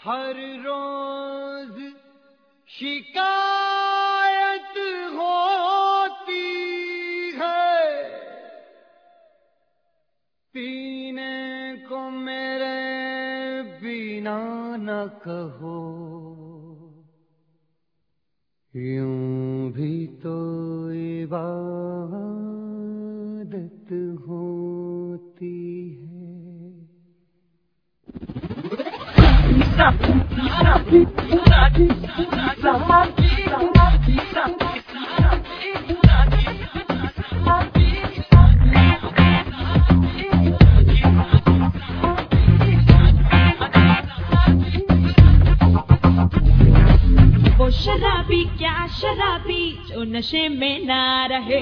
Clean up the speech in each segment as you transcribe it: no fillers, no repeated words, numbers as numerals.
हर रोज शिकायत होती है, पीने को मेरे बिना न कहो, यूं भी तो इबादत होती है। वो शराबी क्या शराबी जो नशे में ना रहे,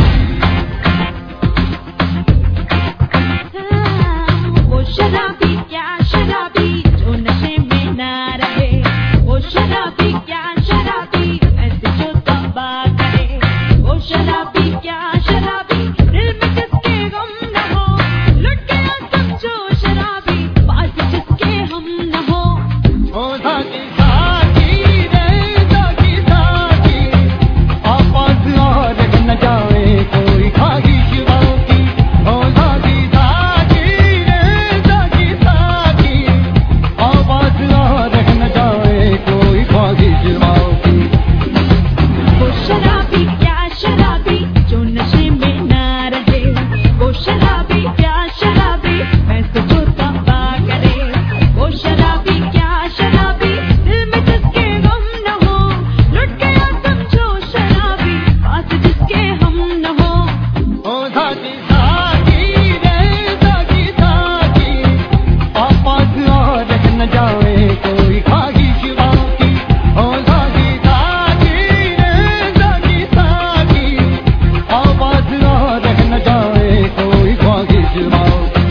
वो शराबी क्या शराबी जो नशे में ना रहे, वो शराबी क्या शराबी ऐसे जो तौबा करे, वो शराबी क्या शराबी दिल में जिसके गम न हो, लुट गया समझो शराबी पास जिसके हम न हो। ओ धागी धागी रे धागी धागी, आवाज और न जाए कोई खागी शिवाओं की। ओ धागी धागी रे धागी धागी, आवाज और न जाए कोई खागी शिवाओं की। वो शराबी क्या शराबी जो नशे में ना रहे, वो शराबी क्या शराबी ऐसे जो तौबा करे, वो शराबी क्या शराबी दिल में जिसके गम न हो, लुट गया समझो शराबी पास जिसके हम न हो। ओ धागी धागी रे धागी धागी, आवाज और न जाए कोई खागी शिवाओं की। ओ धागी धागी रे धागी धागी, आवाज और न जाए कोई खागी शिवाओं की।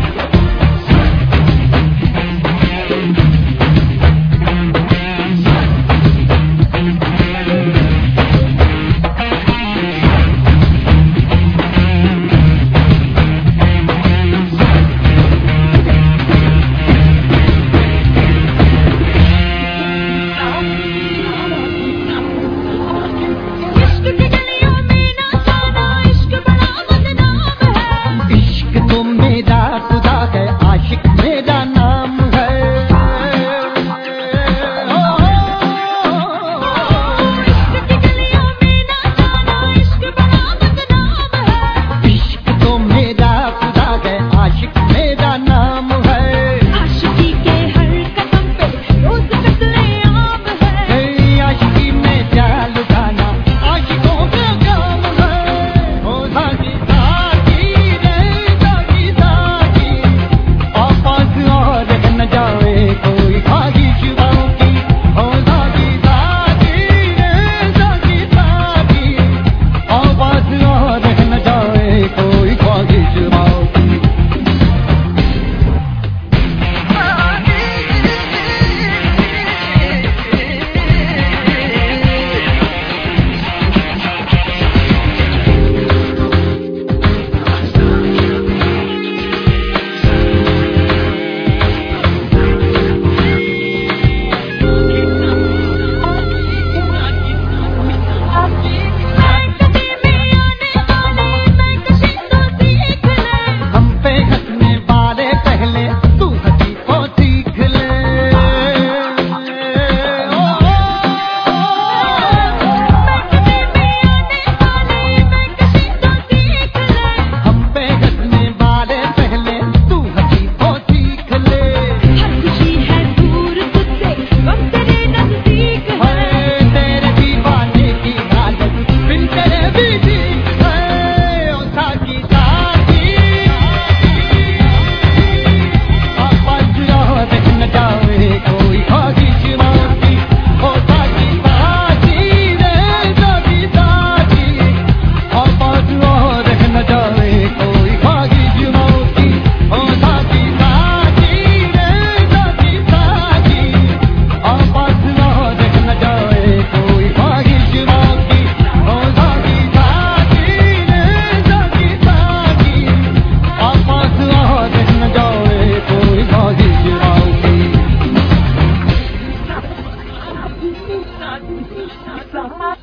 इश्क की गलियों में ना जाना, इश्क बड़ा बदनाम है, इश्क तो मेरा खुदा है, आशिक मेरा नाम है। इश्क की गलियों में ना जाना, इश्क बड़ा बदनाम है, इश्क तो मेरा खुदा है, आशिक मेरा नाम है। आशिकी के हर कदम पे रोज कत्लेआम है, आशिकी में जाल उठाना आशिकों का काम है। ओ धागी धागी रे धागी धागी, आवाज और न जाए कोई खागी शिवाओं की। ओ धागी धागी रे धागी धागी, आवाज और न जाए कोई खागी शिवाओं की। मैं कभी में आने वाले मैं कशी तो सीख ले, हम पे हंसने वाले पहले तू हंसी को सीख ले। मैं कभी में आने वाले मैं कशी तो सीख ले, हम पे हंसने वाले पहले तू हंसी को सीख ले। हर खुशी है दूर तुझसे गम तेरे नजदीक है, तेरे दीवाने की हालत बिन तेरे भी ठीक है। ओ धागी धागी, आवाज और न जाए कोई खागी शिवाओं की। ओ धागी धागी रे धागी धागी, आवाज और न जाए कोई खागी शिवाओं की। ओ धागी धागी रे धागी धागी, आवाज और न जाए कोई खागी शिवाओं की। ओ धागी धागी शादी